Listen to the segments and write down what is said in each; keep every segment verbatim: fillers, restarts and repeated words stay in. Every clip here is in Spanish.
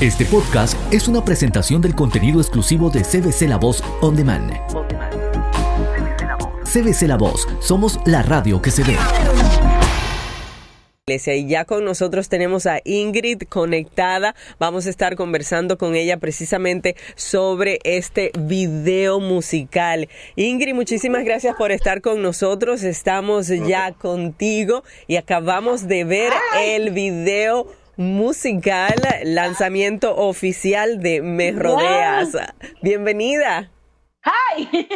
Este podcast es una presentación del contenido exclusivo de C B C La Voz On Demand. C B C La Voz, somos la radio que se ve. Y ya con nosotros tenemos a Ingrid conectada. Vamos a estar conversando con ella precisamente sobre este video musical. Ingrid, muchísimas gracias por estar con nosotros. Estamos ya contigo y acabamos de ver el video musical, lanzamiento oficial de Me Rodeas. Bienvenida. ¡Hi!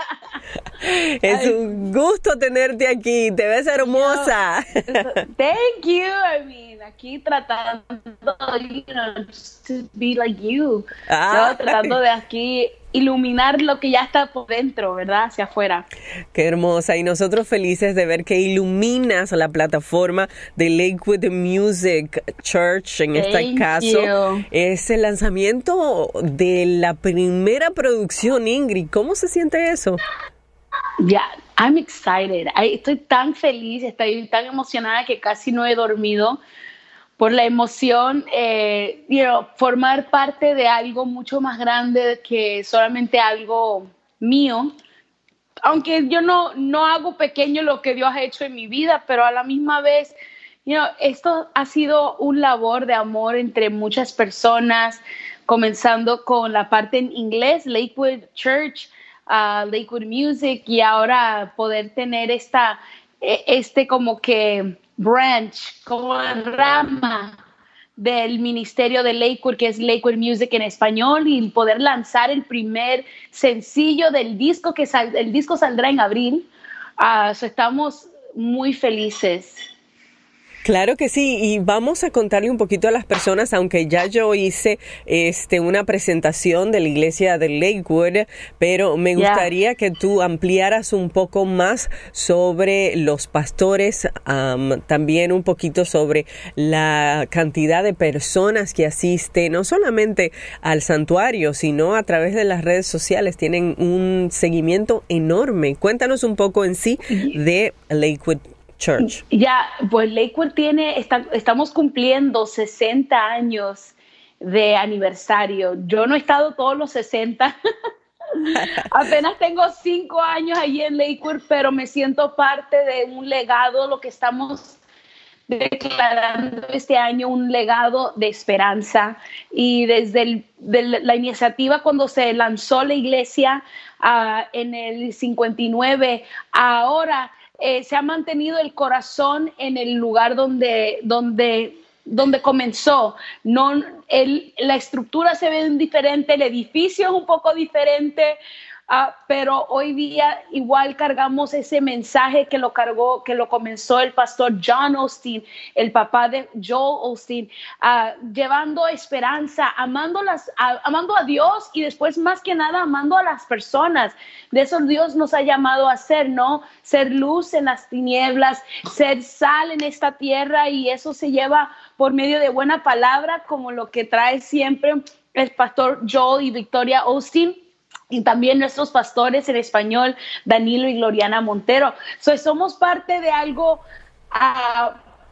Es Ay. un gusto tenerte aquí. Te ves hermosa. Thank you. I mean, aquí tratando, you know, to be like you. Ah. ¿No? Tratando de aquí iluminar lo que ya está por dentro, ¿verdad? Hacia afuera. Qué hermosa. Y nosotros felices de ver que iluminas la plataforma de Lakewood Music Church, en Thank este caso. You. Es el lanzamiento de la primera producción, Ingrid. ¿Cómo se siente eso? Ya, yeah, I'm excited. I, estoy tan feliz, estoy tan emocionada que casi no he dormido por la emoción, eh, you know, formar parte de algo mucho más grande que solamente algo mío. Aunque yo no, no hago pequeño lo que Dios ha hecho en mi vida, pero a la misma vez, you know, esto ha sido un labor de amor entre muchas personas, comenzando con la parte en inglés, Lakewood Church, Uh, Lakewood Music, y ahora poder tener esta, este como que branch, como rama del ministerio de Lakewood, que es Lakewood Music en español, y poder lanzar el primer sencillo del disco, que sal, el disco saldrá en abril. Uh, so estamos muy felices. Claro que sí, y vamos a contarle un poquito a las personas, aunque ya yo hice este una presentación de la iglesia de Lakewood, pero me gustaría yeah. que tú ampliaras un poco más sobre los pastores, um, también un poquito sobre la cantidad de personas que asisten, no solamente al santuario, sino a través de las redes sociales. Tienen un seguimiento enorme. Cuéntanos un poco en sí de Lakewood Church. Ya, pues Lakewood tiene, está, estamos cumpliendo sesenta años de aniversario. Yo no he estado todos los sesenta. Apenas tengo cinco años allí en Lakewood, pero me siento parte de un legado, lo que estamos declarando este año, un legado de esperanza. Y desde el, de la iniciativa cuando se lanzó la iglesia uh, en el cincuenta y nueve, ahora Eh, se ha mantenido el corazón en el lugar donde, donde, donde comenzó. No, el, la estructura se ve diferente, el edificio es un poco diferente, uh, pero hoy día igual cargamos ese mensaje que lo cargó, que lo comenzó el pastor John Osteen, el papá de Joel Osteen, uh, llevando esperanza, amando, las, a, amando a Dios y después más que nada amando a las personas. De eso Dios nos ha llamado a ser, ¿no? Ser luz en las tinieblas, ser sal en esta tierra, y eso se lleva por medio de buena palabra, como lo que trae siempre el pastor Joel y Victoria Osteen, y también nuestros pastores en español, Danilo y Gloriana Montero. So, somos parte de algo uh,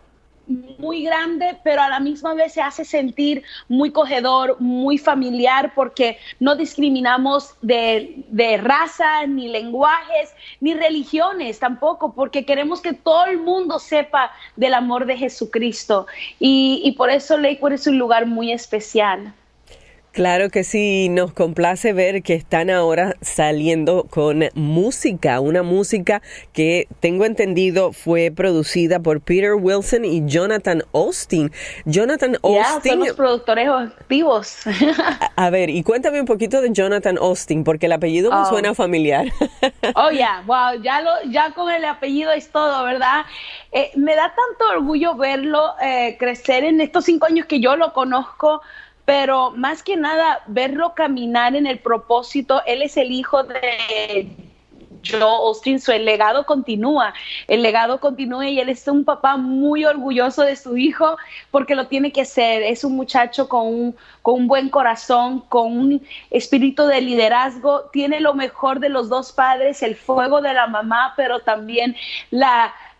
muy grande, pero a la misma vez se hace sentir muy acogedor, muy familiar, porque no discriminamos de, de raza, ni lenguajes, ni religiones tampoco, porque queremos que todo el mundo sepa del amor de Jesucristo. Y, y por eso Lakewood es un lugar muy especial. Claro que sí, nos complace ver que están ahora saliendo con música, una música que tengo entendido fue producida por Peter Wilson y Jonathan Osteen. Jonathan Osteen. Ya, son los productores activos. A, a ver, y cuéntame un poquito de Jonathan Osteen, porque el apellido me oh. suena familiar. Oh, ya, yeah. Wow, ya, lo, ya con el apellido es todo, ¿verdad? Eh, me da tanto orgullo verlo eh, crecer en estos cinco años que yo lo conozco. Pero más que nada, verlo caminar en el propósito. Él es el hijo de Joel Osteen, so el legado continúa, el legado continúa y él es un papá muy orgulloso de su hijo porque lo tiene que ser. Es un muchacho con un, con un buen corazón, con un espíritu de liderazgo, tiene lo mejor de los dos padres, el fuego de la mamá, pero también la...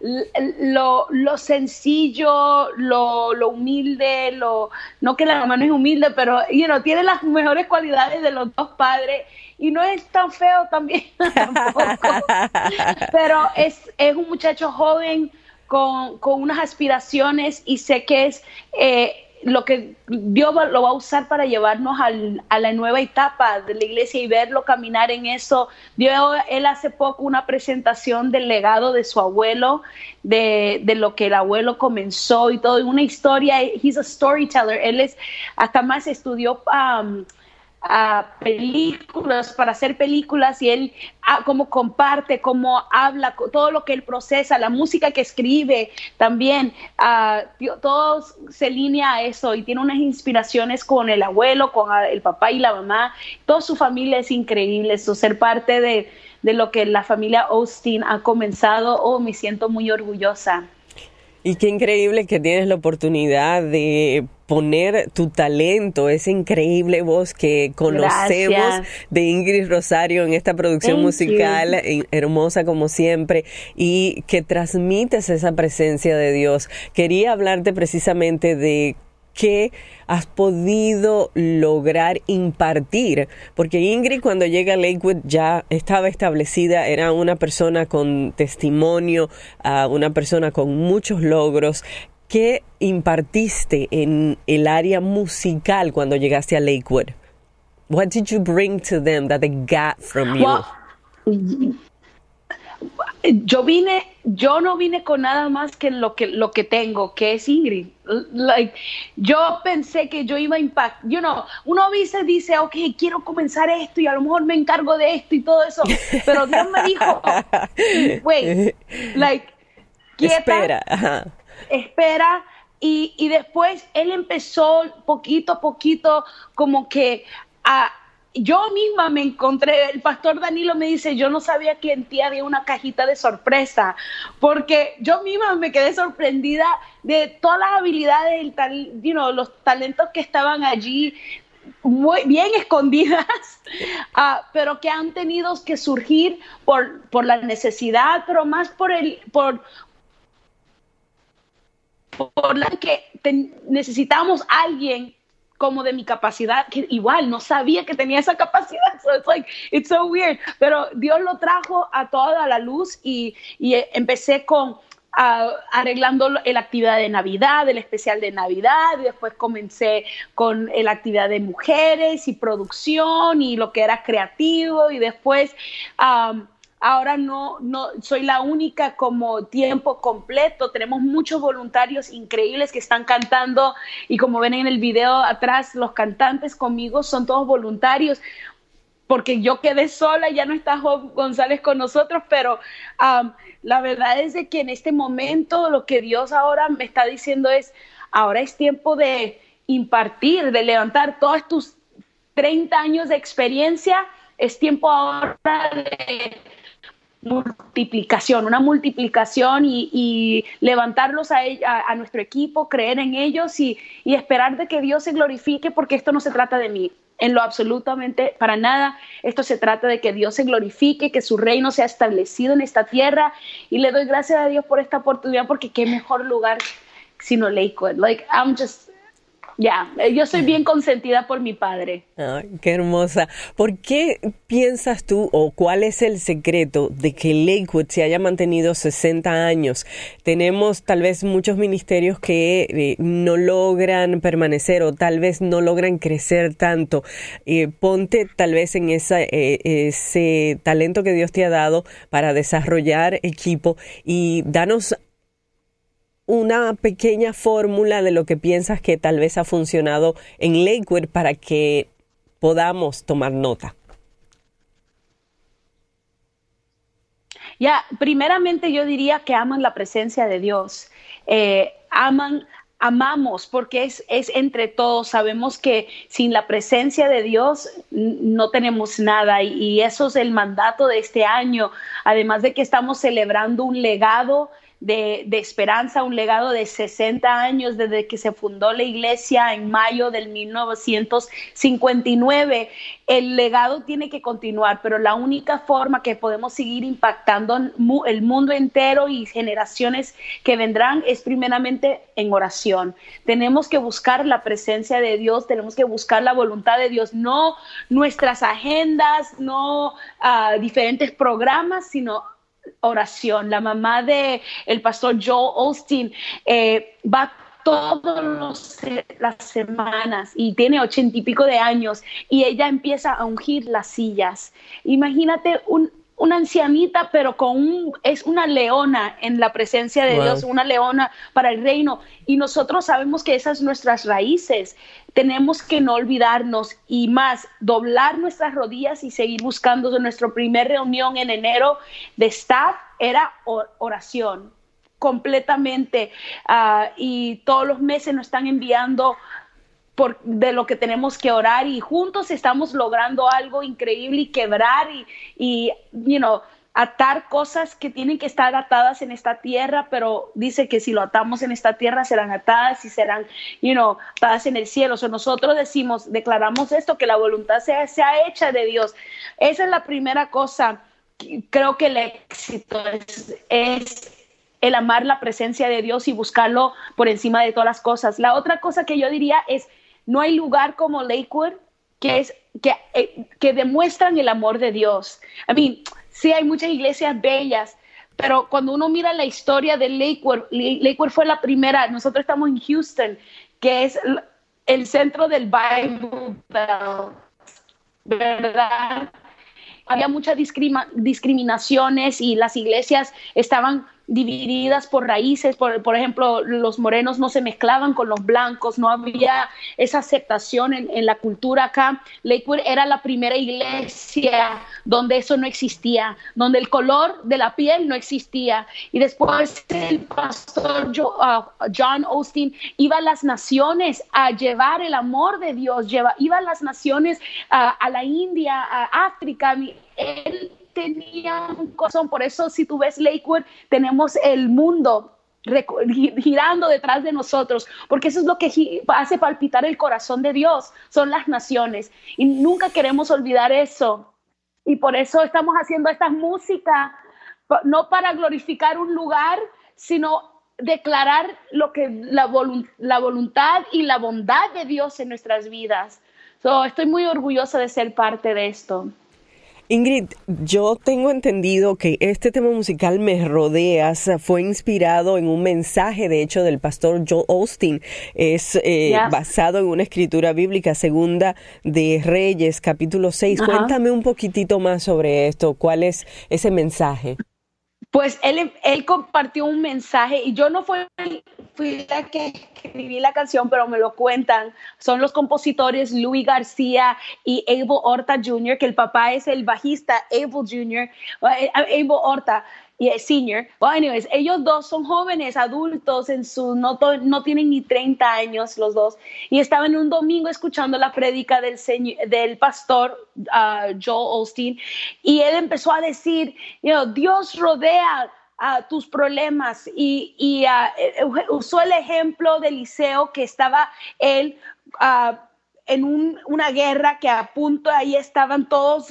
lo, lo sencillo, lo, lo humilde, lo, no que la mamá no es humilde, pero you know, tiene las mejores cualidades de los dos padres y no es tan feo también tampoco, pero es, es un muchacho joven con, con unas aspiraciones y sé que es eh, lo que Dios lo va a usar para llevarnos al, a la nueva etapa de la iglesia y verlo caminar en eso. Dios, él hace poco una presentación del legado de su abuelo, de, de lo que el abuelo comenzó y todo, una historia. He's a storyteller. Él es, hasta más estudió um, a películas, para hacer películas, y él ah, cómo comparte, cómo habla, todo lo que él procesa, la música que escribe también, ah, todo se alinea a eso y tiene unas inspiraciones con el abuelo, con el papá y la mamá. Toda su familia es increíble, eso, ser parte de, de lo que la familia Osteen ha comenzado. Oh, me siento muy orgullosa. Y qué increíble que tienes la oportunidad de poner tu talento, esa increíble voz que conocemos. Gracias. De Ingrid Rosario en esta producción Thank musical, you. Hermosa como siempre, y que transmites esa presencia de Dios. Quería hablarte precisamente de qué has podido lograr impartir, porque Ingrid cuando llega a Lakewood ya estaba establecida, era una persona con testimonio, uh, una persona con muchos logros. ¿Qué impartiste en el área musical cuando llegaste a Lakewood? What did you bring to them that they got from you? Well, yo vine, yo no vine con nada más que lo que lo que tengo, que es Ingrid. Like, yo pensé que yo iba a impactar, you know, uno a veces dice, ok, quiero comenzar esto y a lo mejor me encargo de esto y todo eso, pero Dios me dijo, wait, like, quieta, espera, ajá. espera, y, y después él empezó poquito a poquito como que a yo misma me encontré, el pastor Danilo me dice, yo no sabía que en ti había una cajita de sorpresa, porque yo misma me quedé sorprendida de todas las habilidades, el tal, you know, los talentos que estaban allí, muy bien escondidas, uh, pero que han tenido que surgir por, por la necesidad, pero más por el, por, por la que te, necesitamos a alguien como de mi capacidad, que igual no sabía que tenía esa capacidad, so it's like, it's so weird, pero Dios lo trajo a toda la luz y, y empecé con uh, arreglando la actividad de Navidad, el especial de Navidad, y después comencé con la actividad de mujeres y producción y lo que era creativo, y después um, ahora no, no soy la única como tiempo completo. Tenemos muchos voluntarios increíbles que están cantando y como ven en el video atrás, los cantantes conmigo son todos voluntarios porque yo quedé sola, ya no está Job González con nosotros, pero um, la verdad es de que en este momento lo que Dios ahora me está diciendo es, ahora es tiempo de impartir, de levantar todos tus treinta años de experiencia, es tiempo ahora de multiplicación, una multiplicación y, y levantarlos a, a, a nuestro equipo, creer en ellos y, y esperar de que Dios se glorifique, porque esto no se trata de mí, en lo absolutamente para nada. Esto se trata de que Dios se glorifique, que su reino sea establecido en esta tierra, y le doy gracias a Dios por esta oportunidad, porque qué mejor lugar sino Lakewood. Like, I'm just... Ya, yeah, yo soy bien consentida por mi padre. Ay, qué hermosa. ¿Por qué piensas tú o cuál es el secreto de que Lakewood se haya mantenido sesenta años? Tenemos tal vez muchos ministerios que eh, no logran permanecer o tal vez no logran crecer tanto. Eh, ponte tal vez en esa, eh, ese talento que Dios te ha dado para desarrollar equipo y danos una pequeña fórmula de lo que piensas que tal vez ha funcionado en Lakewood para que podamos tomar nota. Ya, primeramente yo diría que aman la presencia de Dios, eh, aman, amamos porque es, es entre todos, sabemos que sin la presencia de Dios no tenemos nada y, y eso es el mandato de este año, además de que estamos celebrando un legado de, de esperanza, un legado de sesenta años desde que se fundó la iglesia en mayo del mil novecientos cincuenta y nueve. El legado tiene que continuar, pero la única forma que podemos seguir impactando el mundo entero y generaciones que vendrán es primeramente en oración. Tenemos que buscar la presencia de Dios, tenemos que buscar la voluntad de Dios, no nuestras agendas, no uh, diferentes programas, sino oración. La mamá de el pastor Joel Osteen eh, va todas las semanas y tiene ochenta y pico de años y ella empieza a ungir las sillas. Imagínate un, una ancianita, pero con un, es una leona en la presencia de wow. Dios, una leona para el reino. Y nosotros sabemos que esas son nuestras raíces. Tenemos que no olvidarnos y más, doblar nuestras rodillas y seguir buscando. Nuestra primera reunión en enero de staff era oración. Completamente, uh, y todos los meses nos están enviando por, de lo que tenemos que orar y juntos estamos logrando algo increíble y quebrar y, y you know, atar cosas que tienen que estar atadas en esta tierra, pero dice que si lo atamos en esta tierra serán atadas y serán you know, atadas en el cielo. So nosotros decimos, declaramos esto, que la voluntad sea, sea hecha de Dios. Esa es la primera cosa. Creo que el éxito es, es el amar la presencia de Dios y buscarlo por encima de todas las cosas. La otra cosa que yo diría es, no hay lugar como Lakewood que, es, que, eh, que demuestran el amor de Dios. I mean, sí hay muchas iglesias bellas, pero cuando uno mira la historia de Lakewood, Lakewood fue la primera, nosotros estamos en Houston, que es el centro del Bible Belt, ¿verdad? Había muchas discrima- discriminaciones y las iglesias estaban divididas por raíces, por, por ejemplo, los morenos no se mezclaban con los blancos, no había esa aceptación en, en la cultura acá. Lakewood era la primera iglesia donde eso no existía, donde el color de la piel no existía. Y después el pastor John Osteen iba a las naciones a llevar el amor de Dios, lleva, iba a las naciones a, a la India, a África. Él tenía un corazón, por eso si tú ves Lakewood, tenemos el mundo girando detrás de nosotros, porque eso es lo que hace palpitar el corazón de Dios, son las naciones, y nunca queremos olvidar eso, y por eso estamos haciendo esta música, no para glorificar un lugar, sino declarar lo que la, volunt- la voluntad y la bondad de Dios en nuestras vidas. So, estoy muy orgullosa de ser parte de esto. Ingrid, yo tengo entendido que este tema musical, Me Rodeas, fue inspirado en un mensaje, de hecho, del pastor Joel Osteen. Es eh, yeah. basado en una escritura bíblica, Segunda de Reyes, capítulo seis. Uh-huh. Cuéntame un poquitito más sobre esto. ¿Cuál es ese mensaje? Pues él, él compartió un mensaje y yo no fui, fui la que escribí la canción, pero me lo cuentan. Son los compositores Luis García y Abel Horta junior, que el papá es el bajista Abel junior, Abel Horta yeah, senior. Well, anyways, ellos dos son jóvenes, adultos, en su, no, to, no tienen ni treinta años los dos, y estaban un domingo escuchando la prédica del, señor, del pastor uh, Joel Osteen, y él empezó a decir, you know, Dios rodea a uh, tus problemas, y, y uh, usó el ejemplo de Eliseo, que estaba él uh, en un, una guerra que a punto, ahí estaban todos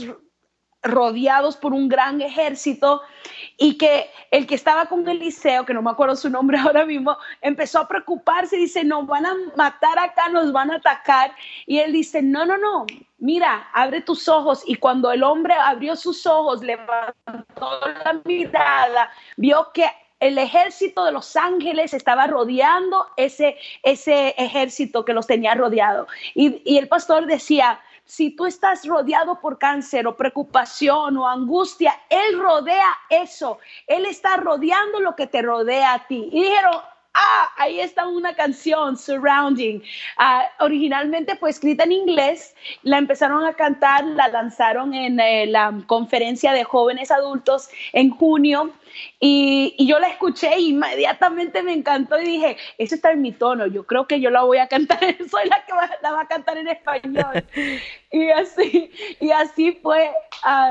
rodeados por un gran ejército, y que el que estaba con Eliseo, que no me acuerdo su nombre ahora mismo, empezó a preocuparse y dice, nos van a matar acá, nos van a atacar, y él dice, no, no, no, mira, abre tus ojos. Y cuando el hombre abrió sus ojos, levantó la mirada, vio que el ejército de los ángeles estaba rodeando ese, ese ejército que los tenía rodeado, y, y el pastor decía, si tú estás rodeado por cáncer o preocupación o angustia, Él rodea eso. Él está rodeando lo que te rodea a ti. Y dijeron, ah, ahí está una canción, Surrounding. Uh, originalmente fue escrita en inglés, la empezaron a cantar, la lanzaron en eh, la conferencia de jóvenes adultos en junio. Y, y yo la escuché y inmediatamente me encantó y dije, eso está en mi tono, yo creo que yo la voy a cantar, soy la que va, la va a cantar en español. Y así, y así fue, uh,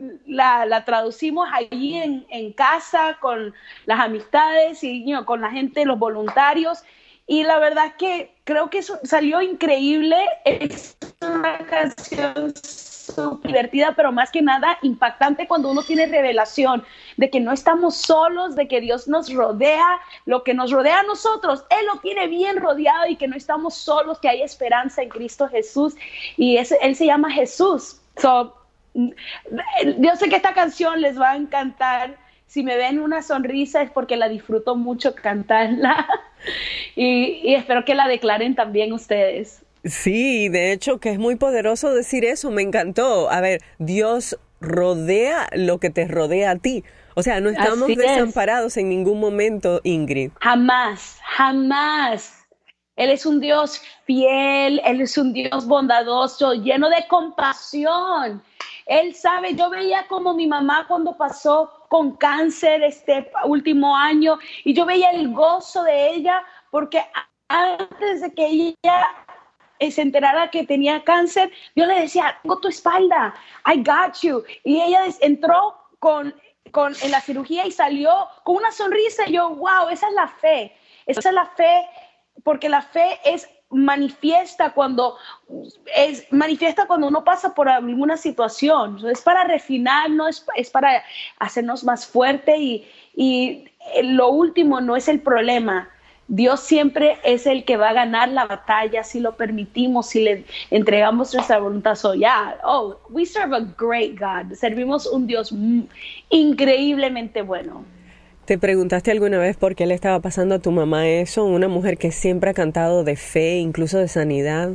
la, la traducimos allí en, en casa con las amistades y you know, con la gente, los voluntarios. Y la verdad es que creo que eso salió increíble. Es una canción súper divertida, pero más que nada impactante cuando uno tiene revelación de que no estamos solos, de que Dios nos rodea, lo que nos rodea a nosotros, Él lo tiene bien rodeado y que no estamos solos, que hay esperanza en Cristo Jesús. Y ese, Él se llama Jesús. So, yo sé que esta canción les va a encantar. Si me ven una sonrisa es porque la disfruto mucho cantarla y, y espero que la declaren también ustedes. Sí, de hecho que es muy poderoso decir eso, me encantó. A ver, Dios rodea lo que te rodea a ti. O sea, no estamos Así desamparados es. en ningún momento, Ingrid. Jamás, jamás. Él es un Dios fiel, Él es un Dios bondadoso, lleno de compasión. Él sabe, yo veía como mi mamá cuando pasó con cáncer este último año y yo veía el gozo de ella porque antes de que ella se enterara que tenía cáncer, Dios le decía, tengo tu espalda, I got you. Y ella entró con, con, en la cirugía y salió con una sonrisa y yo, wow, esa es la fe, esa es la fe, porque la fe es manifiesta cuando es manifiesta cuando uno pasa por alguna situación. Es para refinarnos, es, es para hacernos más fuerte y, y lo último no es el problema. Dios siempre es el que va a ganar la batalla si lo permitimos, si le entregamos nuestra voluntad. So yeah, oh, we serve a great God. Servimos un Dios increíblemente bueno. ¿Te preguntaste alguna vez por qué le estaba pasando a tu mamá eso? Una mujer que siempre ha cantado de fe, incluso de sanidad.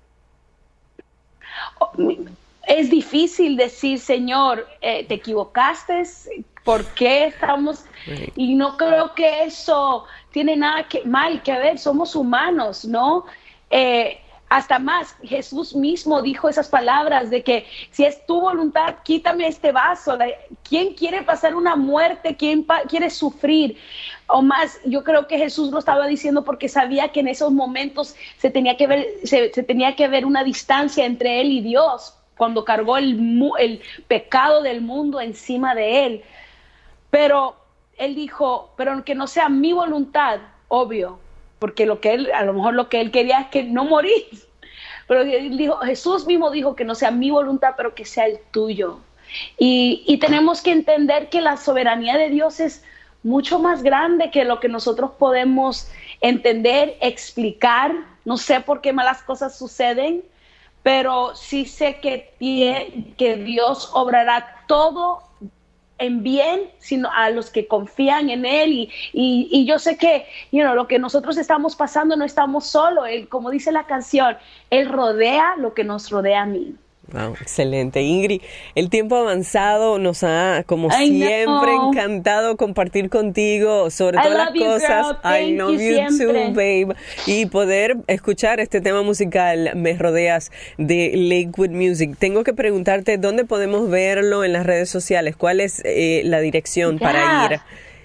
Es difícil decir, Señor, eh, te equivocaste, ¿por qué estamos? Y no creo que eso tiene nada que, mal que ver, somos humanos, ¿no? Eh, Hasta más, Jesús mismo dijo esas palabras de que si es tu voluntad, quítame este vaso. ¿Quién quiere pasar una muerte? ¿Quién quiere sufrir? O más, yo creo que Jesús lo estaba diciendo porque sabía que en esos momentos se tenía que ver, se, se tenía que ver una distancia entre él y Dios cuando cargó el, el pecado del mundo encima de él. Pero él dijo, pero que no sea mi voluntad, obvio. Porque lo que él, a lo mejor lo que él quería es que no morir. Pero él dijo, Jesús mismo dijo que no sea mi voluntad, pero que sea el tuyo. Y, y tenemos que entender que la soberanía de Dios es mucho más grande que lo que nosotros podemos entender, explicar. No sé por qué malas cosas suceden, pero sí sé que, que Dios obrará todo en bien, sino a los que confían en Él y, y, y yo sé que you know, lo que nosotros estamos pasando no estamos solos. Él, como dice la canción, Él rodea lo que nos rodea a mí. Wow, excelente, Ingrid. El tiempo avanzado nos ha, como I siempre, know. encantado compartir contigo sobre todas las cosas. I know you, you too, babe. Y poder escuchar este tema musical, Me Rodeas, de Lakewood Music. Tengo que preguntarte, ¿dónde podemos verlo en las redes sociales? ¿Cuál es eh, la dirección yeah. para ir?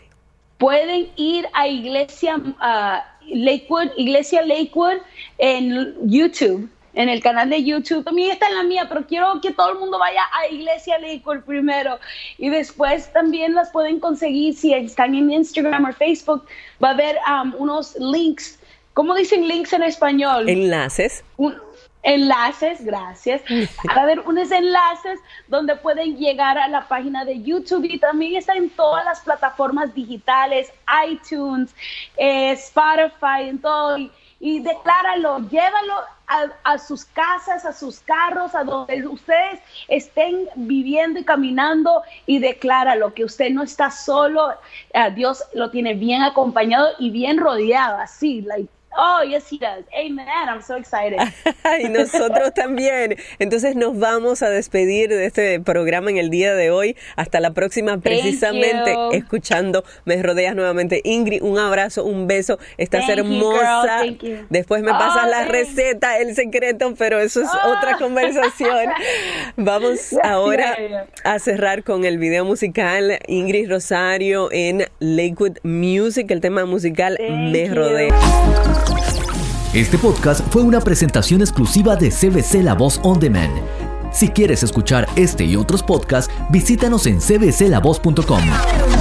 Pueden ir a Iglesia uh, Lakewood, Iglesia Lakewood en YouTube. En el canal de YouTube, también está en la mía, pero quiero que todo el mundo vaya a Iglesia Lakewood primero y después también las pueden conseguir si están en Instagram o Facebook. Va a haber um, unos links, ¿cómo dicen links en español? Enlaces. Un, enlaces, gracias. Va a haber unos enlaces donde pueden llegar a la página de YouTube y también está en todas las plataformas digitales, iTunes, eh, Spotify, en todo. Y, y decláralo, llévalo a, a sus casas, a sus carros, a donde ustedes estén viviendo y caminando y decláralo, que usted no está solo, uh, Dios lo tiene bien acompañado y bien rodeado, así, like, oh, yes, he does. Amen. I'm so excited. Y nosotros también. Entonces nos vamos a despedir de este programa en el día de hoy. Hasta la próxima, precisamente escuchando Me Rodeas nuevamente. Ingrid, un abrazo, un beso. Estás thank hermosa. You, girl. Después me pasas oh, la thanks. receta, el secreto, pero eso es oh. otra conversación. Vamos ahora a cerrar con el video musical. Ingrid Rosario en Lakewood Music, el tema musical thank Me Rodeas. Este podcast fue una presentación exclusiva de C B C La Voz On Demand. Si quieres escuchar este y otros podcasts, visítanos en c b c la voz punto com.